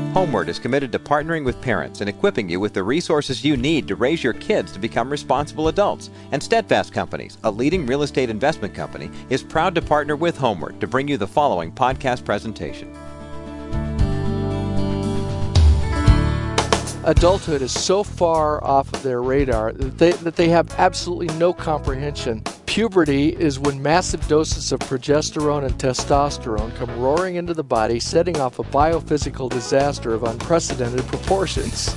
Homeward is committed to partnering with parents and equipping you with the resources you need to raise your kids to become responsible adults. And Steadfast Companies, a leading real estate investment company, is proud to partner with Homeward to bring you the following podcast presentation. Adulthood is so far off of their radar that they have absolutely no comprehension. Puberty is when massive doses of progesterone and testosterone come roaring into the body, setting off a biophysical disaster of unprecedented proportions.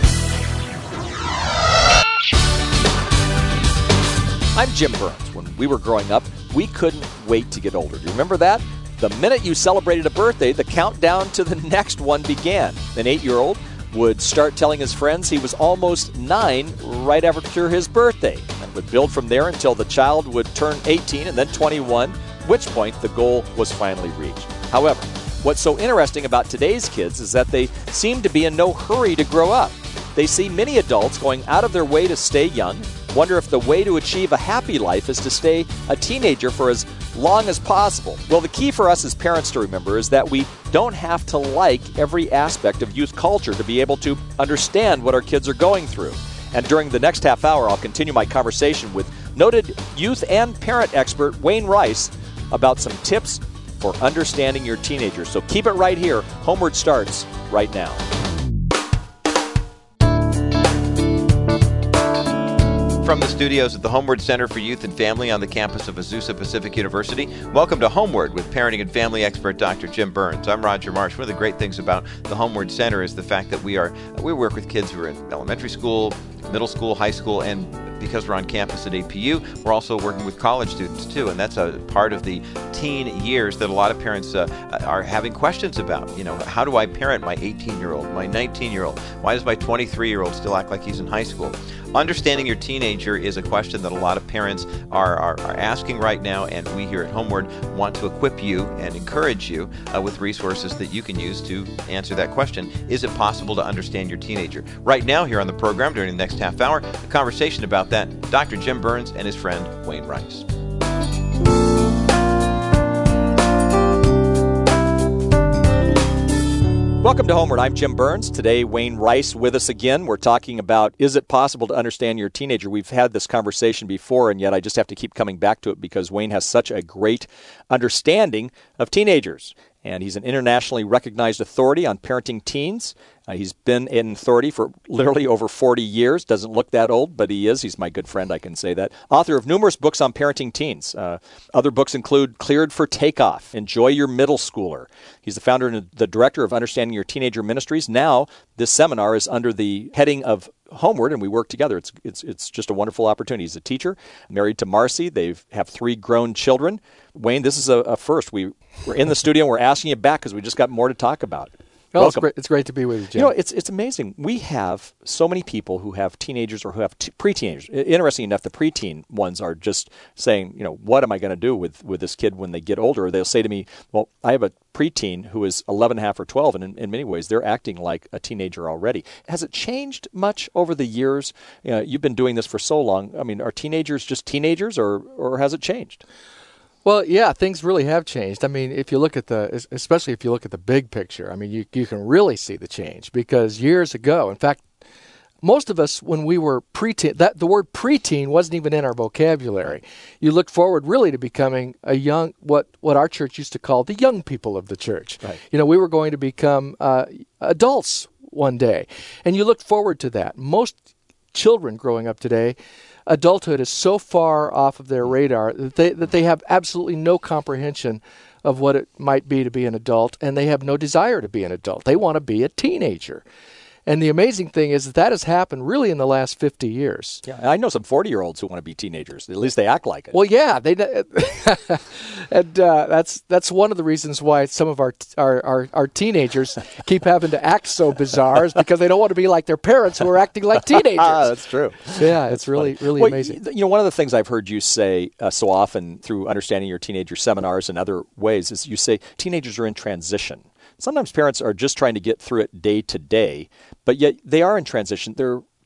I'm Jim Burns. When we were growing up, we couldn't wait to get older. Do you remember that? The minute you celebrated a birthday, the countdown to the next one began. An 8-year-old would start telling his friends he was almost 9 right after his birthday, and would build from there until the child would turn 18 and then 21, at which point the goal was finally reached. However, what's so interesting about today's kids is that they seem to be in no hurry to grow up. They see many adults going out of their way to stay young, wonder if the way to achieve a happy life is to stay a teenager for as long as possible. Well, the key for us as parents to remember is that we don't have to like every aspect of youth culture to be able to understand what our kids are going through. And during the next half hour, I'll continue my conversation with noted youth and parent expert Wayne Rice about some tips for understanding your teenagers. So keep it right here. Homeward starts right now. From the studios at the Homeward Center for Youth and Family on the campus of Azusa Pacific University, welcome to Homeward with parenting and family expert Dr. Jim Burns. I'm Roger Marsh. One of the great things about the Homeward Center is the fact that we work with kids who are in elementary school, middle school, high school, and because we're on campus at APU, we're also working with college students too, and that's a part of the teen years that a lot of parents are having questions about. You know, how do I parent my 18-year-old, my 19-year-old? Why does my 23-year-old still act like he's in high school? Understanding your teenager is a question that a lot of parents are asking right now, and we here at Homeward want to equip you and encourage you with resources that you can use to answer that question. Is it possible to understand your teenager? Right now here on the program during the next half hour, a conversation about that, Dr. Jim Burns and his friend Wayne Rice. Welcome to Homeward. I'm Jim Burns. Today, Wayne Rice with us again. We're talking about, is it possible to understand your teenager? We've had this conversation before, and yet I just have to keep coming back to it because Wayne has such a great understanding of teenagers. And he's an internationally recognized authority on parenting teens. He's been in authority for literally over 40 years. Doesn't look that old, but he is. He's my good friend, I can say that. Author of numerous books on parenting teens. Other books include Cleared for Takeoff, Enjoy Your Middle Schooler. He's the founder and the director of Understanding Your Teenager Ministries. Now, this seminar is under the heading of Homeward, and we work together. It's just a wonderful opportunity. He's a teacher, married to Marcy. They have 3 grown children. Wayne, this is a first. We're in the studio, and we're asking you back because we just got more to talk about. Well, it's great to be with you, Jim. You know, it's amazing. We have so many people who have teenagers or who have pre-teenagers. Interesting enough, the preteen ones are just saying, you know, what am I going to do with this kid when they get older? They'll say to me, well, I have a preteen who is 11 and a half or 12, and in many ways they're acting like a teenager already. Has it changed much over the years? You've been doing this for so long. I mean, are teenagers just teenagers, or has it changed? Well, yeah, things really have changed. I mean, if you look at especially if you look at the big picture, I mean, you can really see the change because years ago, in fact, most of us, when we were preteen, the word preteen wasn't even in our vocabulary. You looked forward really to becoming a young, what our church used to call the young people of the church. Right. You know, we were going to become adults one day, and you looked forward to that. Most children growing up today, adulthood is so far off of their radar that they have absolutely no comprehension of what it might be to be an adult, and they have no desire to be an adult. They want to be a teenager. And the amazing thing is that has happened really in the last 50 years. Yeah, I know some 40-year-olds who want to be teenagers. At least they act like it. Well, yeah, and that's one of the reasons why some of our teenagers keep having to act so bizarre, is because they don't want to be like their parents who are acting like teenagers. That's true. Yeah, it's really amazing. You know, one of the things I've heard you say so often through Understanding Your Teenager seminars and other ways is you say teenagers are in transition. Sometimes parents are just trying to get through it day to day, but yet they are in transition. They're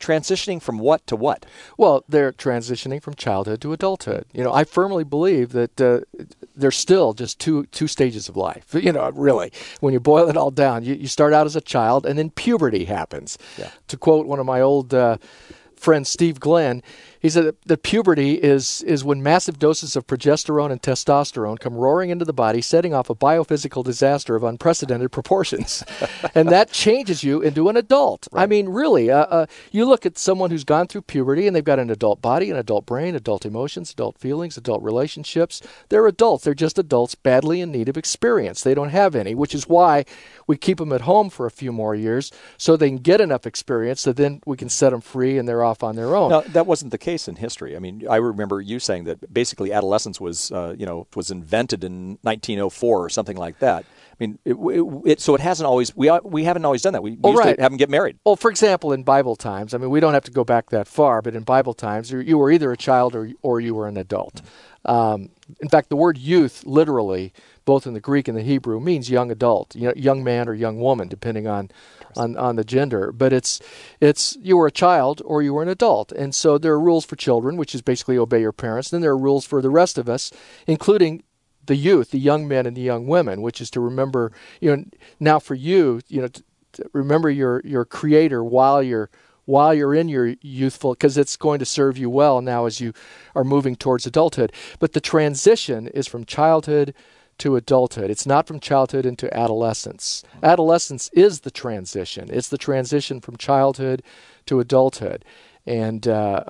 transitioning from what to what? Well, they're transitioning from childhood to adulthood. I firmly believe that there's still just two stages of life. Really, when you boil it all down, you start out as a child, and then puberty happens. Yeah. To quote one of my old friend Steve Glenn, he said that puberty is when massive doses of progesterone and testosterone come roaring into the body, setting off a biophysical disaster of unprecedented proportions. And that changes you into an adult. Right. I mean, really, you look at someone who's gone through puberty and they've got an adult body, an adult brain, adult emotions, adult feelings, adult relationships. They're adults. They're just adults badly in need of experience. They don't have any, which is why we keep them at home for a few more years so they can get enough experience so then we can set them free and they're off on their own. Now, that wasn't the case in history. I mean, I remember you saying that basically adolescence was, was invented in 1904 or something like that. I mean, so it hasn't always. We haven't always done that. We used to have them get married. Well, for example, in Bible times, I mean, we don't have to go back that far, but in Bible times, you were either a child or you were an adult. In fact, the word youth, literally, both in the Greek and the Hebrew, means young adult, young man or young woman, depending on the gender. But it's you were a child or you were an adult. And so there are rules for children, which is basically obey your parents. Then there are rules for the rest of us, including the youth, the young men and the young women, which is to remember, now for you, to remember your Creator while you're in your youthful, because it's going to serve you well now as you are moving towards adulthood. But the transition is from childhood to adulthood. It's not from childhood into adolescence. Adolescence is the transition. It's the transition from childhood to adulthood. And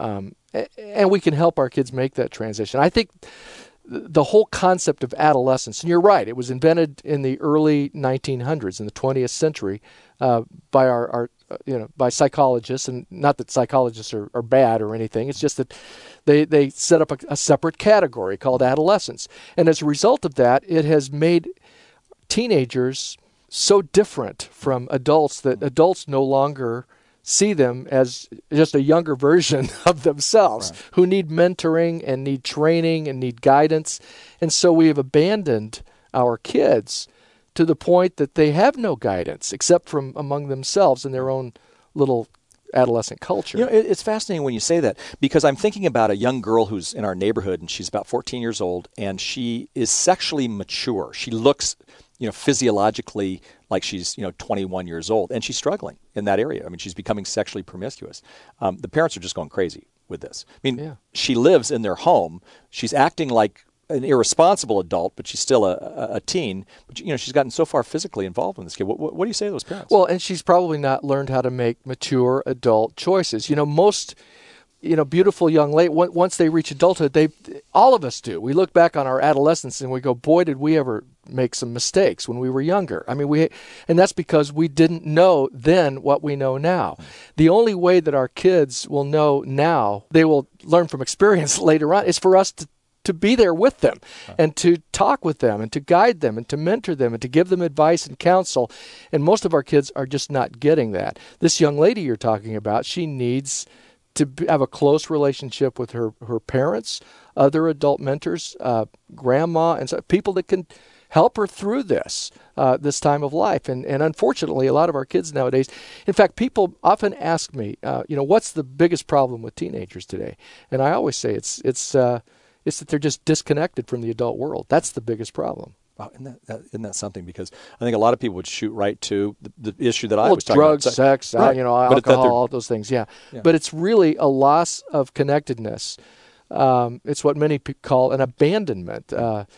we can help our kids make that transition. I think the whole concept of adolescence, and you're right, it was invented in the early 1900s, in the 20th century, by by psychologists, and not that psychologists are bad or anything. It's just that they set up a separate category called adolescence. And as a result of that, it has made teenagers so different from adults that adults no longer see them as just a younger version of themselves, right, who need mentoring and need training and need guidance. And so we have abandoned our kids to the point that they have no guidance except from among themselves in their own little adolescent culture. It's fascinating when you say that, because I'm thinking about a young girl who's in our neighborhood, and she's about 14 years old, and she is sexually mature. She looks, physiologically like she's, 21 years old, and she's struggling in that area. I mean, she's becoming sexually promiscuous. The parents are just going crazy with this. I mean, She lives in their home. She's acting like an irresponsible adult, but she's still a teen. But she's gotten so far physically involved in this kid. What do you say to those parents? Well, and she's probably not learned how to make mature adult choices. Most beautiful young ladies, once they reach adulthood, all of us do. We look back on our adolescence and we go, boy, did we ever make some mistakes when we were younger. I mean, and that's because we didn't know then what we know now. The only way that our kids will know now, they will learn from experience later on, is for us to be there with them and to talk with them and to guide them and to mentor them and to give them advice and counsel. And most of our kids are just not getting that. This young lady you're talking about, she needs to have a close relationship with her parents, other adult mentors, grandma, and so people that can help her through this time of life. And unfortunately, a lot of our kids nowadays, in fact, people often ask me, what's the biggest problem with teenagers today? And I always say it's that they're just disconnected from the adult world. That's the biggest problem. Wow, isn't that something? Because I think a lot of people would shoot right to the issue that I was talking drugs, about. sex, right. Alcohol, all those things, yeah. But it's really a loss of connectedness. It's what many people call an abandonment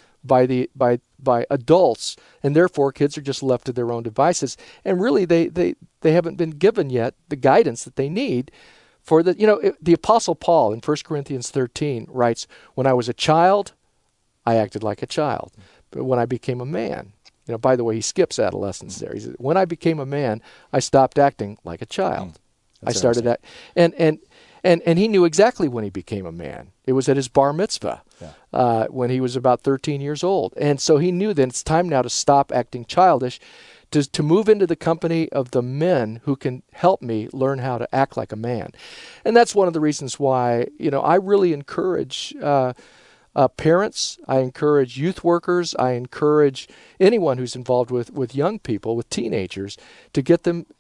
by adults, and therefore kids are just left to their own devices. And really, they haven't been given yet the guidance that they need. For the Apostle Paul in 1 Corinthians 13 writes, "When I was a child, I acted like a child. But when I became a man," by the way, he skips adolescence there. He says, "When I became a man, I stopped acting like a child." I started that. And he knew exactly when he became a man. It was at his bar mitzvah when he was about 13 years old. And so he knew that it's time now to stop acting childish, to move into the company of the men who can help me learn how to act like a man. And that's one of the reasons why, I really encourage parents, I encourage youth workers, I encourage anyone who's involved with young people, with teenagers, to get them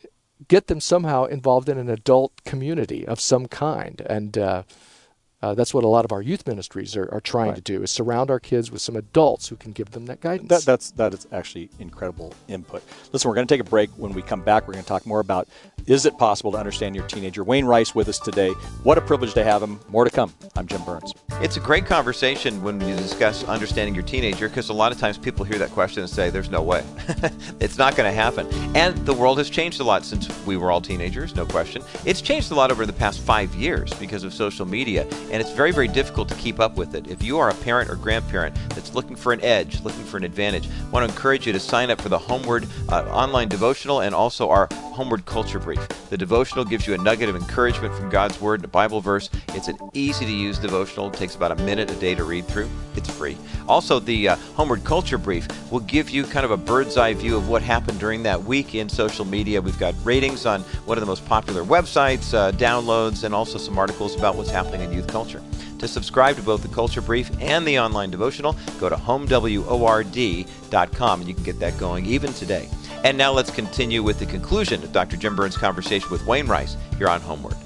get them somehow involved in an adult community of some kind. And that's what a lot of our youth ministries are trying to do, is surround our kids with some adults who can give them that guidance. That is actually incredible input. Listen, we're going to take a break. When we come back, we're going to talk more about, is it possible to understand your teenager? Wayne Rice with us today. What a privilege to have him. More to come. I'm Jim Burns. It's a great conversation when we discuss understanding your teenager, because a lot of times people hear that question and say, there's no way. It's not going to happen. And the world has changed a lot since we were all teenagers, no question. It's changed a lot over the past 5 years because of social media. And it's very, very difficult to keep up with it. If you are a parent or grandparent that's looking for an edge, looking for an advantage, I want to encourage you to sign up for the Homeward online devotional and also our Homeward Culture Brief. The devotional gives you a nugget of encouragement from God's Word and a Bible verse. It's an easy-to-use devotional. It takes about a minute a day to read through. It's free. Also, the Homeward Culture Brief will give you kind of a bird's-eye view of what happened during that week in social media. We've got ratings on one of the most popular websites, downloads, and also some articles about what's happening in youth culture. To subscribe to both the Culture Brief and the online devotional, go to homeword.com, and you can get that going even today. And now let's continue with the conclusion of Dr. Jim Burns' conversation with Wayne Rice here on Homeward.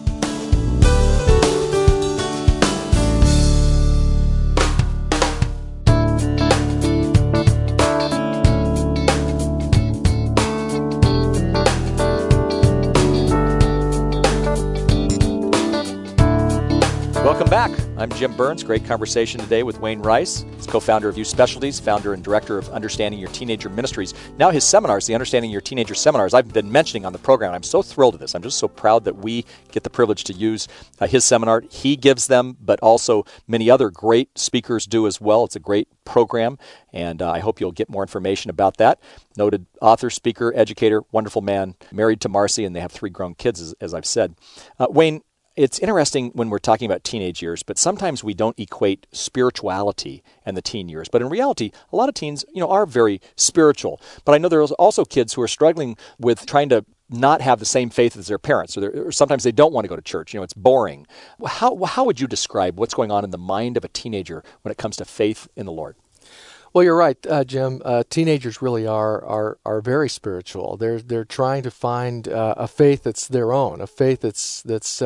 Welcome back. I'm Jim Burns. Great conversation today with Wayne Rice. He's co-founder of Youth Specialties, founder and director of Understanding Your Teenager Ministries. Now his seminars, the Understanding Your Teenager seminars, I've been mentioning on the program. I'm so thrilled with this. I'm just so proud that we get the privilege to use his seminar. He gives them, but also many other great speakers do as well. It's a great program, and I hope you'll get more information about that. Noted author, speaker, educator, wonderful man, married to Marcy, and they have 3 grown kids, as I've said. Wayne, it's interesting when we're talking about teenage years, but sometimes we don't equate spirituality and the teen years. But in reality, a lot of teens, are very spiritual. But I know there's also kids who are struggling with trying to not have the same faith as their parents, or sometimes they don't want to go to church. It's boring. How would you describe what's going on in the mind of a teenager when it comes to faith in the Lord? Well, you're right, Jim. Teenagers really are very spiritual. They're trying to find a faith that's their own, a faith that's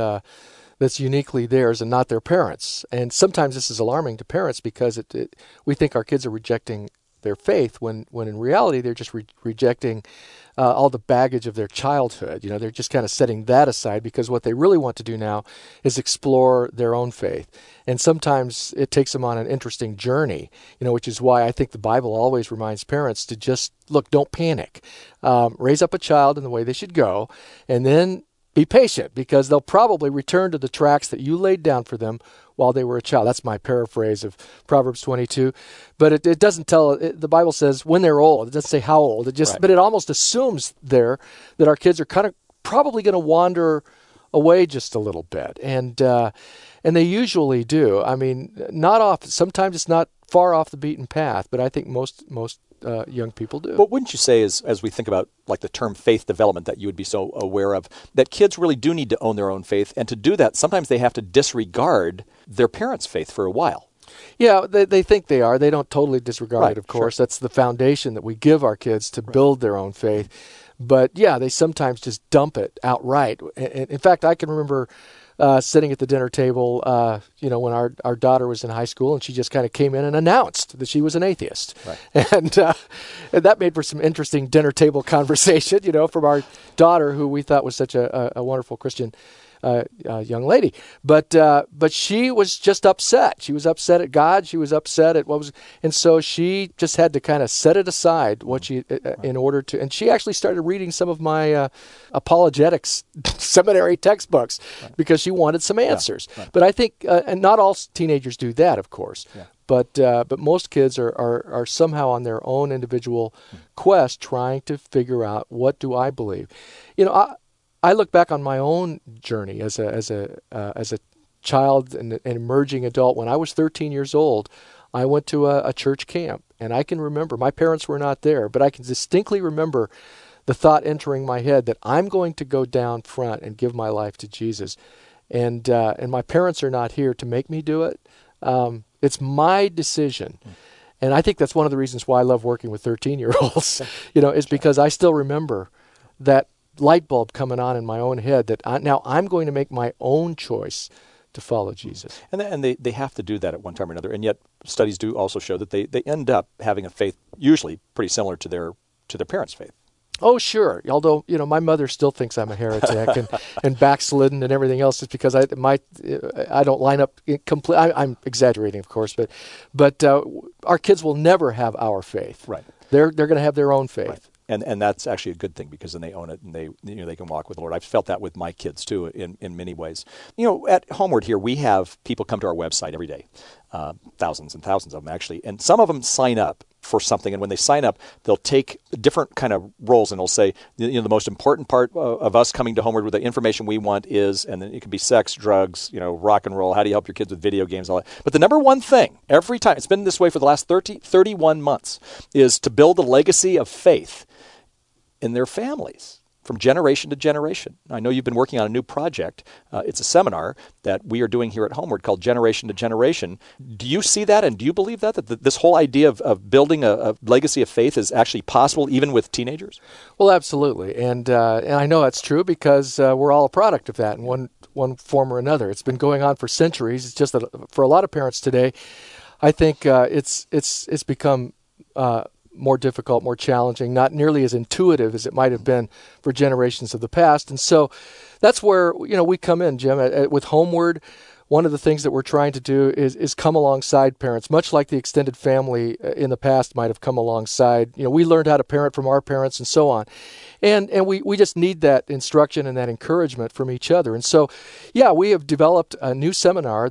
uniquely theirs and not their parents. And sometimes this is alarming to parents because we think our kids are rejecting their faith when in reality they're just rejecting all the baggage of their childhood. They're just kind of setting that aside because what they really want to do now is explore their own faith. And sometimes it takes them on an interesting journey, which is why I think the Bible always reminds parents to just, look, don't panic. Raise up a child in the way they should go, and then be patient because they'll probably return to the tracks that you laid down for them while they were a child. That's my paraphrase of Proverbs 22. But it doesn't tell, the Bible says when they're old. It doesn't say how old. Right. But it almost assumes there that our kids are kind of probably going to wander away just a little bit. And they usually do. I mean, not often. Sometimes it's not far off the beaten path, but I think most young people do. But wouldn't you say, as we think about like the term faith development that you would be so aware of, that kids really do need to own their own faith, and to do that, sometimes they have to disregard their parents' faith for a while? Yeah, they think they are. They don't totally disregard it, of course. Sure. That's the foundation that we give our kids to build their own faith. But yeah, they sometimes just dump it outright. In fact, I can remember sitting at the dinner table, when our daughter was in high school, and she just kind of came in and announced that she was an atheist. Right. And that made for some interesting dinner table conversation, from our daughter, who we thought was such a wonderful Christian young lady. But she was just upset. She was upset at God. She was upset at and so she just had to kind of set it aside in order to, and she actually started reading some of my apologetics seminary textbooks because she wanted some answers. Yeah, right. But I think, and not all teenagers do that, of course. Yeah. But most kids are somehow on their own individual quest, trying to figure out, what do I believe? I look back on my own journey as a child and an emerging adult. When I was 13 years old, I went to a church camp, and I can remember, my parents were not there, but I can distinctly remember the thought entering my head that I'm going to go down front and give my life to Jesus, and my parents are not here to make me do it. It's my decision. And I think that's one of the reasons why I love working with 13-year-olds, is because I still remember that light bulb coming on in my own head that now I'm going to make my own choice to follow Jesus. And they have to do that at one time or another. And yet studies do also show that they end up having a faith usually pretty similar to their parents' faith. Oh, sure. Although, my mother still thinks I'm a heretic and backslidden and everything else just because I don't line up complete. I'm exaggerating, of course, but our kids will never have our faith. Right. They're going to have their own faith. Right. And that's actually a good thing because then they own it and they can walk with the Lord. I've felt that with my kids too in many ways. At Homeward here we have people come to our website every day, thousands and thousands of them actually, and some of them sign up for something, and when they sign up, they'll take different kind of roles, and they'll say, the most important part of us coming to Homeward with the information we want is, and then it can be sex, drugs, rock and roll, how do you help your kids with video games, all that. But the number one thing, every time, it's been this way for the last 31 months, is to build a legacy of faith in their families from generation to generation. I know you've been working on a new project. It's a seminar that we are doing here at Homeward called Generation to Generation. Do you see that, and do you believe that this whole idea of building a legacy of faith is actually possible even with teenagers? Well, absolutely. And I know that's true because we're all a product of that in one form or another. It's been going on for centuries. It's just that for a lot of parents today, I think it's become more difficult, more challenging, not nearly as intuitive as it might have been for generations of the past. And so that's where, we come in, Jim, with Homeward. One of the things that we're trying to do is come alongside parents, much like the extended family in the past might have come alongside. We learned how to parent from our parents and so on. And we just need that instruction and that encouragement from each other. And so, we have developed a new seminar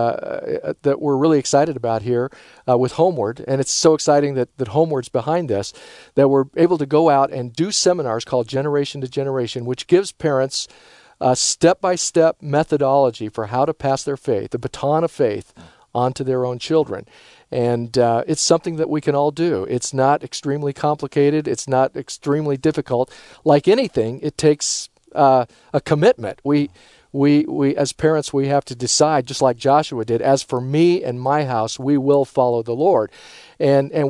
that we're really excited about here with Homeward. And it's so exciting that Homeward's behind this, that we're able to go out and do seminars called Generation to Generation, which gives parents a step-by-step methodology for how to pass their faith, the baton of faith, onto their own children. And it's something that we can all do. It's not extremely complicated. It's not extremely difficult. Like anything, it takes a commitment. We as parents, we have to decide, just like Joshua did, as for me and my house, we will follow the Lord. And then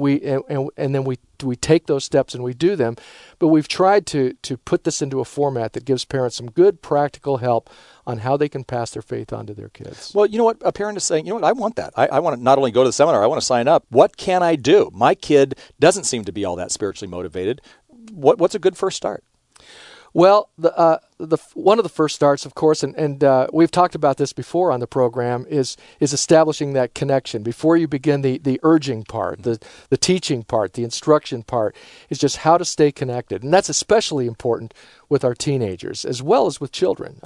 we take those steps and we do them. But we've tried to put this into a format that gives parents some good practical help on how they can pass their faith on to their kids. Well, you know what? A parent is saying, I want that. I want to not only go to the seminar, I want to sign up. What can I do? My kid doesn't seem to be all that spiritually motivated. What's a good first start? Well, one of the first starts, of course, and we've talked about this before on the program, is establishing that connection. Before you begin the urging part, the teaching part, the instruction part, is just how to stay connected. And that's especially important with our teenagers, as well as with children.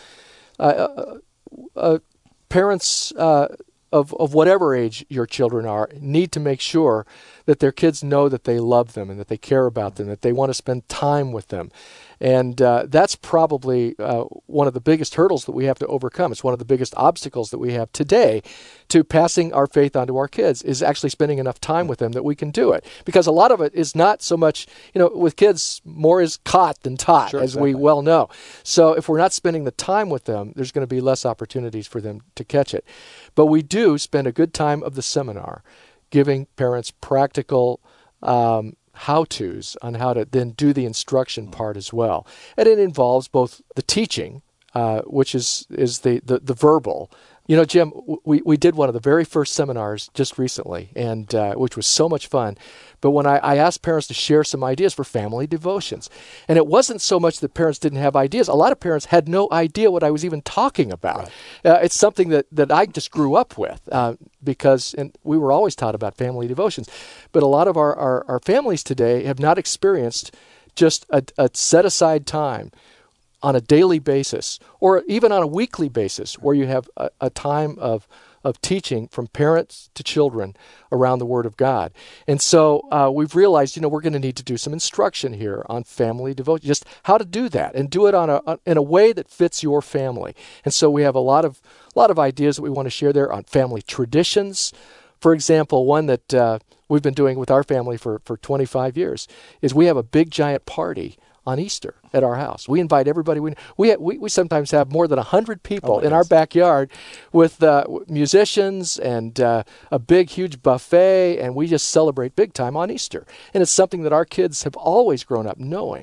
Parents of whatever age your children are need to make sure that their kids know that they love them and that they care about them, that they want to spend time with them. And that's probably one of the biggest hurdles that we have to overcome. It's one of the biggest obstacles that we have today to passing our faith on to our kids, is actually spending enough time with them that we can do it. Because a lot of it is not so much, with kids, more is caught than taught, sure, as we well know. So if we're not spending the time with them, there's going to be less opportunities for them to catch it. But we do spend a good time of the seminar giving parents practical how-tos on how to then do the instruction part as well. And it involves both the teaching, which is the verbal. Jim, we did one of the very first seminars just recently, and which was so much fun. But when I asked parents to share some ideas for family devotions, and it wasn't so much that parents didn't have ideas. A lot of parents had no idea what I was even talking about. Right. It's something that I just grew up with because we were always taught about family devotions. But a lot of our families today have not experienced just a set-aside time on a daily basis, or even on a weekly basis, where you have a time of teaching from parents to children around the Word of God. And so we've realized, we're going to need to do some instruction here on family devotion, just how to do that, and do it in a way that fits your family. And so we have a lot of ideas that we want to share there on family traditions. For example, one that we've been doing with our family for 25 years is we have a big giant party on Easter at our house. We invite everybody. We sometimes have more than 100 people in our backyard with musicians and a big, huge buffet, and we just celebrate big time on Easter. And it's something that our kids have always grown up knowing,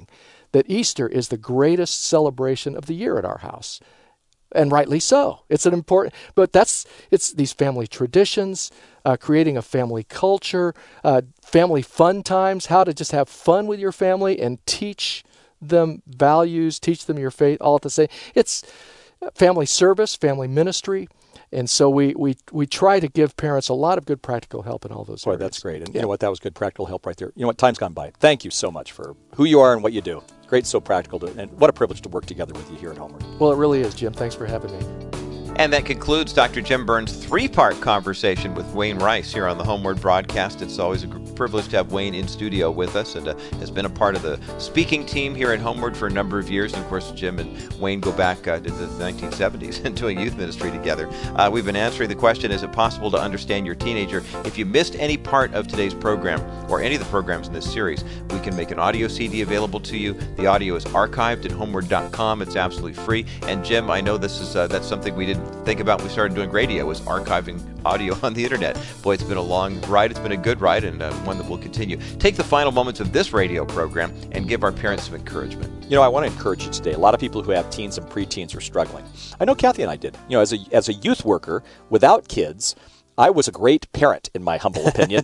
that Easter is the greatest celebration of the year at our house. And rightly so. It's an important, but it's these family traditions, creating a family culture, family fun times, how to just have fun with your family and teach them values, teach them your faith, all at the same. It's family service, family ministry. And so we try to give parents a lot of good practical help in all those areas. That's great. And you know what? That was good practical help right there. You know what? Time's gone by. Thank you so much for who you are and what you do. Great, so practical. And what a privilege to work together with you here at Homeward. Well, it really is, Jim. Thanks for having me. And that concludes Dr. Jim Burns' three-part conversation with Wayne Rice here on the Homeward broadcast. It's always a privilege to have Wayne in studio with us, and has been a part of the speaking team here at Homeward for a number of years. And, of course, Jim and Wayne go back to the 1970s and doing youth ministry together. We've been answering the question, is it possible to understand your teenager? If you missed any part of today's program or any of the programs in this series, we can make an audio CD available to you. The audio is archived at homeward.com. It's absolutely free. And, Jim, I know this is that's something we didn't think about when we started doing radio, was archiving audio on the internet. Boy, it's been a long ride. It's been a good ride, and one that will continue. Take the final moments of this radio program and give our parents some encouragement. You know, I want to encourage you today. A lot of people who have teens and preteens are struggling. I know Kathy and I did. You know, as a youth worker without kids, I was a great parent, in my humble opinion.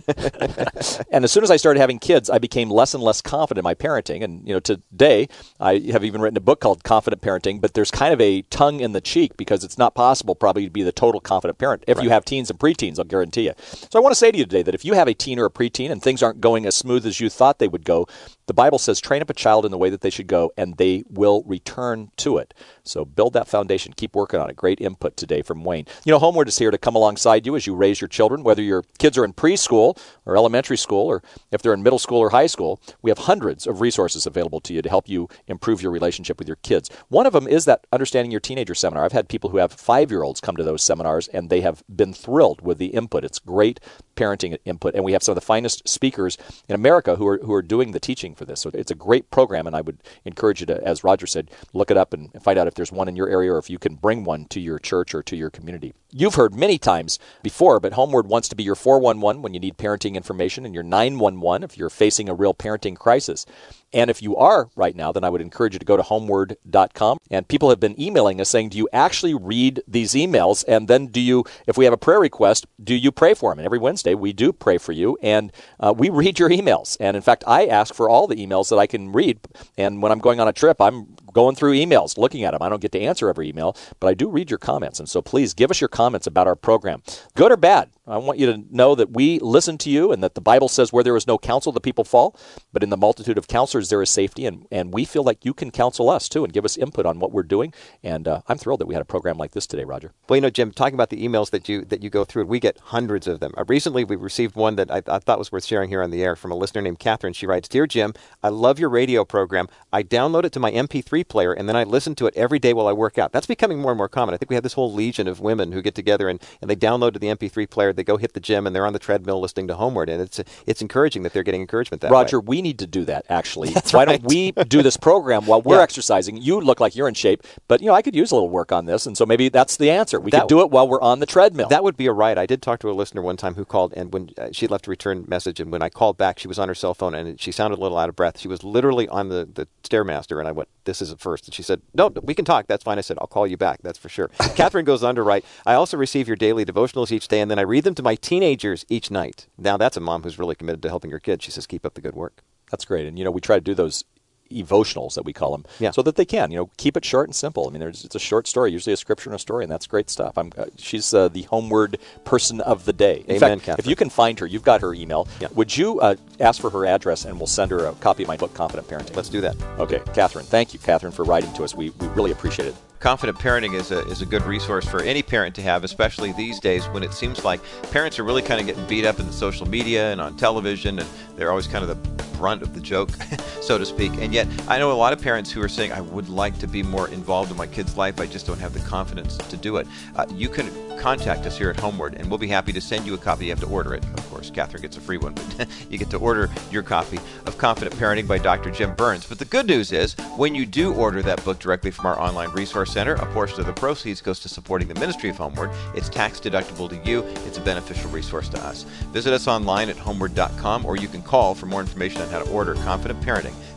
And as soon as I started having kids, I became less and less confident in my parenting. And, you know, today, I have even written a book called Confident Parenting, but there's kind of a tongue in the cheek because it's not possible probably to be the total confident parent if you have teens and preteens, I'll guarantee you. So I want to say to you today that if you have a teen or a preteen and things aren't going as smooth as you thought they would go, the Bible says train up a child in the way that they should go, and they will return to it. So build that foundation. Keep working on it. Great input today from Wayne. You know, Homeward is here to come alongside you as you raise your children, whether your kids are in preschool or elementary school, or if they're in middle school or high school. We have hundreds of resources available to you to help you improve your relationship with your kids. One of them is that Understanding Your Teenager seminar. I've had people who have 5-year-olds come to those seminars, and they have been thrilled with the input. It's great parenting input, and we have some of the finest speakers in America who are doing the teaching for this. So it's a great program, and I would encourage you to, as Roger said, look it up and find out if there's one in your area or if you can bring one to your church or to your community. You've heard many times before, but Homeward wants to be your 411 when you need parenting information and your 911 if you're facing a real parenting crisis. And if you are right now, then I would encourage you to go to homeward.com. And people have been emailing us saying, do you actually read these emails? And then do you, if we have a prayer request, do you pray for them? And every Wednesday we do pray for you, and we read your emails. And in fact, I ask for all the emails that I can read. And when I'm going on a trip, I'm going through emails, looking at them. I don't get to answer every email, but I do read your comments. And so please give us your comments about our program. Good or bad, I want you to know that we listen to you and that the Bible says where there is no counsel, the people fall. But in the multitude of counselors, there is safety. And we feel like you can counsel us, too, and give us input on what we're doing. And I'm thrilled that we had a program like this today, Roger. Well, you know, Jim, talking about the emails that you go through, we get hundreds of them. Recently, we received one that I thought was worth sharing here on the air from a listener named Catherine. She writes, Dear Jim, I love your radio program. I download it to my MP3 player, and then I listen to it every day while I work out. That's becoming more and more common. I think we have this whole legion of women who get together and they download to the MP3 player, they go hit the gym, and they're on the treadmill listening to Homeward. And it's encouraging that they're getting encouragement that way. Roger, we need to do that, actually. Why don't we do this program while we're exercising? You look like you're in shape, but, you know, I could use a little work on this, and so maybe that's the answer. We could do it while we're on the treadmill. That would be a right. I did talk to a listener one time who called, and when she left a return message, and when I called back, she was on her cell phone, and she sounded a little out of breath. She was literally on the Stairmaster, and I went, this is a first. And she said, no, we can talk. That's fine. I said, I'll call you back. That's for sure. Catherine goes on to write, I also receive your daily devotionals each day, and then I read them to my teenagers each night. Now, that's a mom who's really committed to helping her kids. She says, keep up the good work. That's great. And, you know, we try to do those evotionals that we call them, so that they can, you know, keep it short and simple. I mean, it's a short story, usually a scripture and a story, and that's great stuff. She's the Homeward person of the day. In Amen, fact, Catherine. If you can find her, you've got her email. Yeah. Would you ask for her address, and we'll send her a copy of my book, Confident Parenting? Let's do that. Okay, Catherine. Thank you, Catherine, for writing to us. We really appreciate it. Confident Parenting is a good resource for any parent to have, especially these days when it seems like parents are really kind of getting beat up in the social media and on television, and they're always kind of the brunt of the joke, so to speak. And yet, I know a lot of parents who are saying, I would like to be more involved in my kid's life, I just don't have the confidence to do it. You can contact us here at Homeward, and we'll be happy to send you a copy. You have to order it, of course. Catherine gets a free one, but you get to order your copy of Confident Parenting by Dr. Jim Burns. But the good news is, when you do order that book directly from our online resource center, a portion of the proceeds goes to supporting the ministry of Homeward. It's tax deductible to you. It's a beneficial resource to us. Visit us online at homeward.com, or you can call for more information on how to order Confident Parenting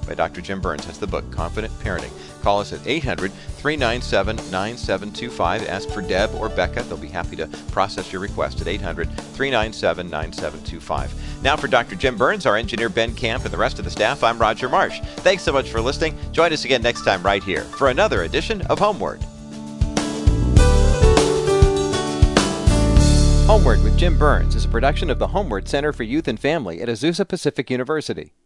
by Dr. Jim Burns. That's the book, Confident Parenting. Call us at 800-397-9725. Ask for Deb or Becca. They'll be happy to process your request at 800-397-9725. Now for Dr. Jim Burns, our engineer Ben Camp, and the rest of the staff, I'm Roger Marsh. Thanks so much for listening. Join us again next time right here for another edition of Homeward. Homeward with Jim Burns is a production of the Homeward Center for Youth and Family at Azusa Pacific University.